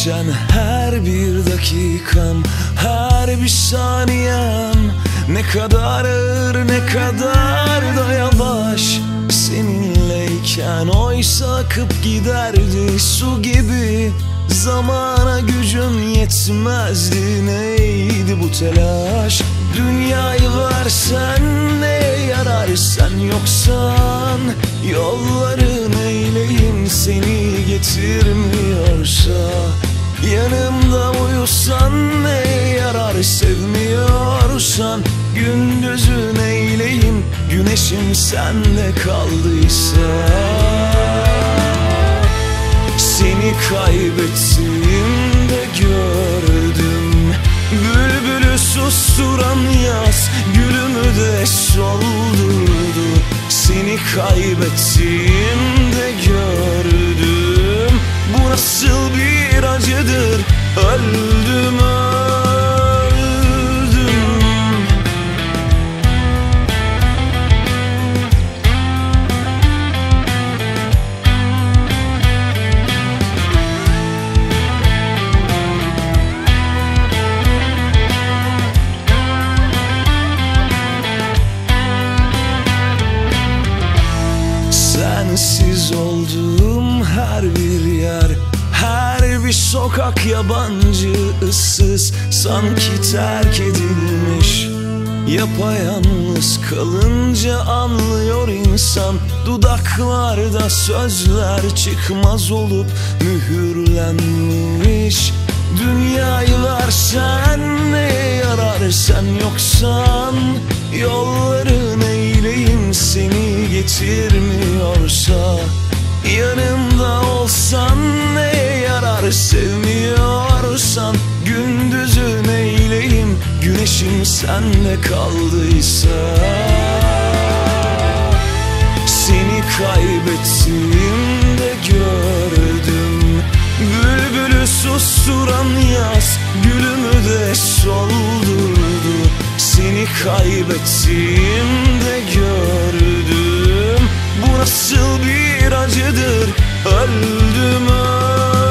geçen her bir dakikam, her bir saniyem ne kadar ağır, ne kadar da yavaş seninleyken. Oysa akıp giderdi su gibi, zamana gücüm yetmezdi. Neydi bu telaş? Dünyayı versen neye yarar, sen yoksan? Yolların eyleyim seni getirmiyorsa. Yanımda uyusan neye yarar, sevmiyorsan? Gündüzün eyleyim, güneşim sende kaldıysa. Seni kaybettiğimde gördüm, bülbülü susturan yaz gülümü de soldurdu. Seni kaybettiğimde gördüm, bu nasıl bir acıdır, öldüm öldüm. Sensiz olduğum her bir yer, her bir sokak yabancı, ıssız, sanki terk edilmiş. Yapayalnız kalınca anlıyor insan, dudaklarda sözler çıkmaz olup mühürlenmiş. Dünyayı versen neye yarar, sen yoksan? Yolların eyleyim seni getirmiyorsa. Yanımda olsan neye yarar, sevmiyorsan? Gündüzün eyleyim, güneşim sende kaldıysa. Seni kaybettiğimde gördüm, bülbülü susturan yaz gülümü de soldurdu. Seni kaybettiğimde gördüm, bu nasıl bir acıdır, öldüm öldüm.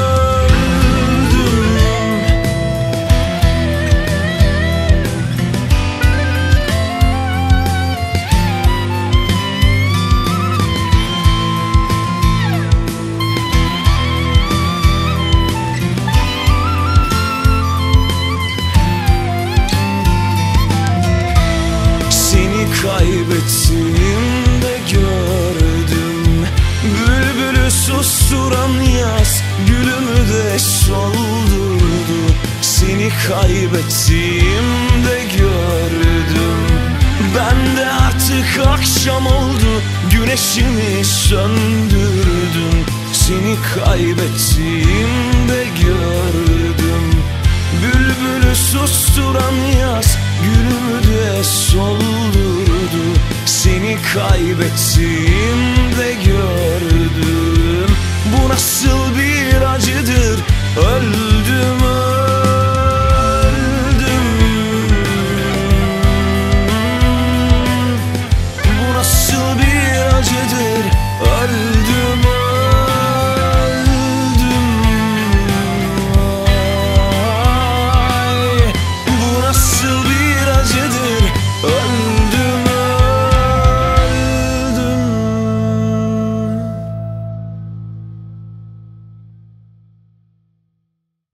Kaybettiğimde gördüm, bülbülü susturan yaz gülümü de soldurdu. Seni kaybettiğimde gördüm, ben de artık akşam oldu, güneşimi söndürdüm. Seni kaybettiğimde gördüm, bülbülü susturan yaz gülümü de soldurdu. Seni kaybettiğimde gördüm, bu nasıl bir acıdır, öldüm.